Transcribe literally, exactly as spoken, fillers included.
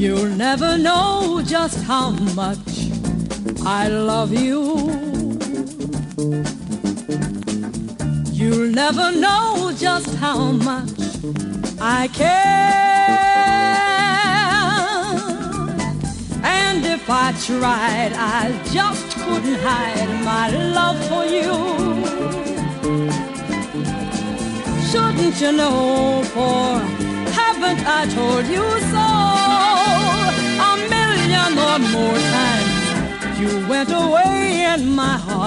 You'll never know just how much I love you. You'll never know just how much I care. And if I tried, I just couldn't hide my love for you. Shouldn't you know, for haven't I told you so? A million or more times you went away and my heart